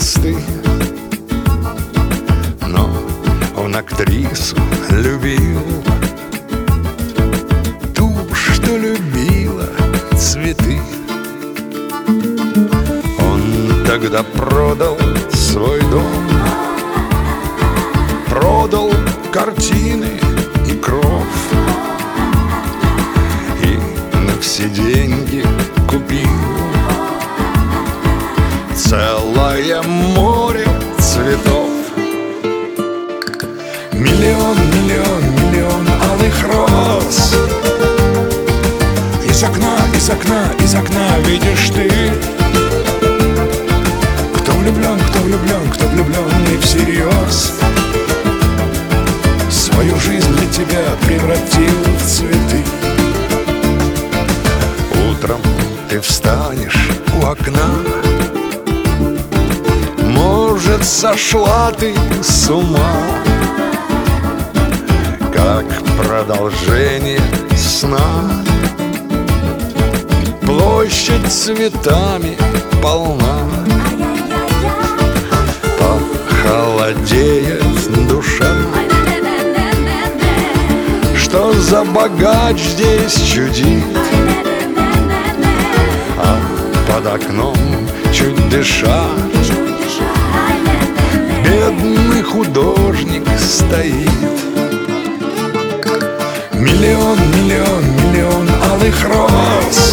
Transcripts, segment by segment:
невесты, но он актрису любил, ту, что любила цветы. Он тогда продал свой дом, продал картины и кровь, и на все деньги купил целое море цветов. Миллион, миллион, миллион алых роз. Из окна, из окна, из окна видишь ты. Кто влюблен, кто влюблен, кто влюблен и всерьез свою жизнь для тебя превратил в цветы. Утром ты встанешь у окна, может, сошла ты с ума, как продолжение сна. Площадь цветами полна, похолодеет душа. Что за богач здесь чудит, а под окном, чуть дыша, бедный художник стоит. Миллион, миллион, миллион алых роз.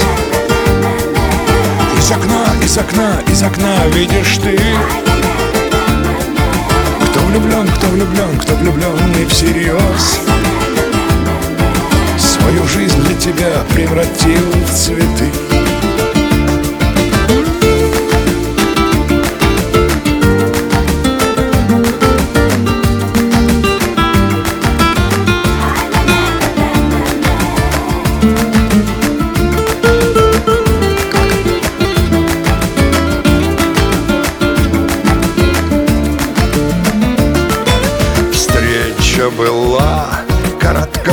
Из окна, из окна, из окна видишь ты. Кто влюблен, кто влюблен, кто влюблен и всерьез свою жизнь для тебя превратил в цветы. Встреча была коротка,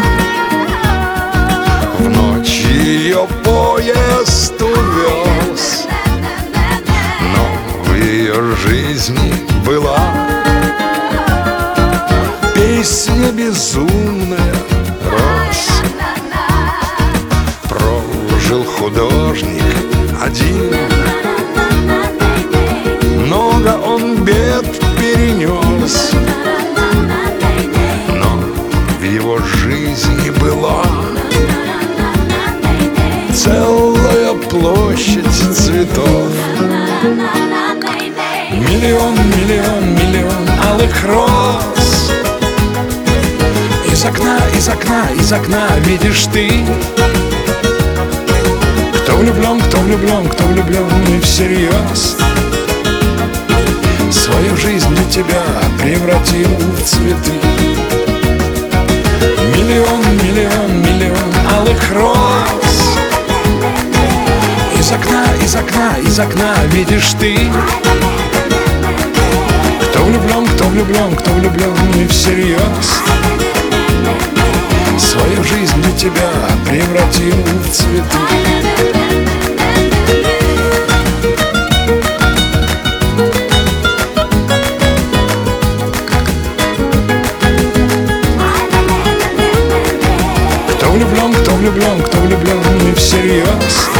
в ночь ее поезд увез, но в ее жизни была песня безумная роз. Прожил художник один, много он бед перенес, но в его жизни была целая площадь цветов. Миллион, миллион, миллион алых роз. Из окна, из окна, из окна видишь ты. Кто влюблен, кто влюблен, кто влюблен и всерьез свою жизнь для тебя превратил в цветы. Миллион, миллион, миллион алых роз. Из окна, из окна, из окна видишь ты. Кто влюблен, кто влюблен, кто влюблен и всерьез свою жизнь для тебя превратил в цветы. Кто влюблен, кто влюблен, кто влюблен и всерьез